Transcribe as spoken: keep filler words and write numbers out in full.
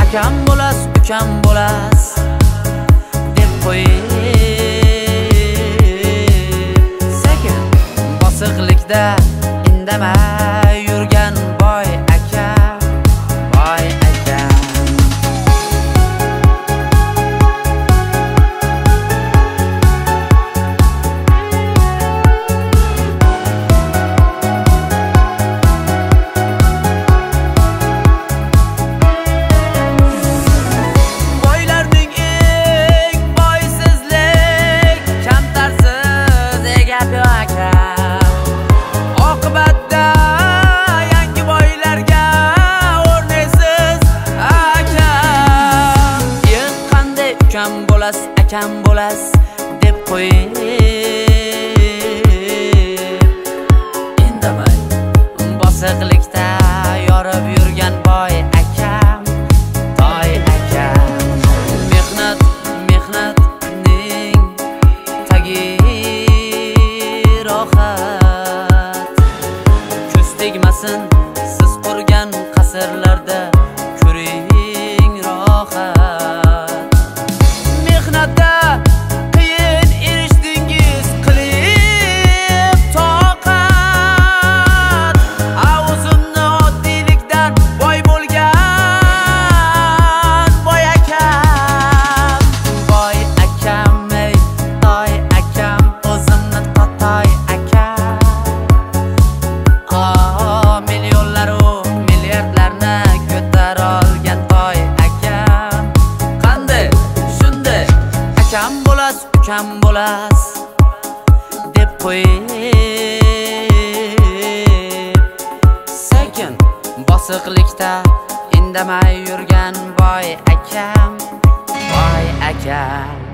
akam bo'las, ukam bo'las deb qo'yib, sekin bosiqlikda indamay yurgan boy akam, boy akam. Ukam bo'las, akam bo'las deb qo'yib, indamay bosiqlikda yorib yurgan boy akam, boy akam. Mehnat, mehnatning tagi rohat, ko'z tegmasin siz qurgan qasrlarda, ko'ring rohat. Qiyin erishdingiz qilib toqat, o'zimni oddiylikdan boy bo'lgan boy akam, boy akam, ey toy akam, o'zimni totoy akam. Oh, millionlaru milliardlarni ko'tara olgan toy akam. Qanday shunday akam bo'las, ukam bo'las deb qo'yib, sekin bosiqlikda indamay yurgan boy akam, boy akam.